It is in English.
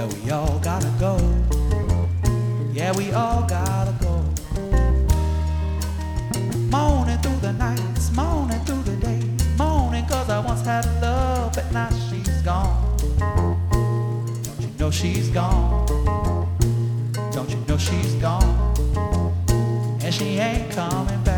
Well, we all gotta go. Yeah, we all gotta go. Moaning through the nights, moaning through the day, moaning 'cause I once had love, but now she's gone. Don't you know she's gone? Don't you know she's gone? And she ain't coming back.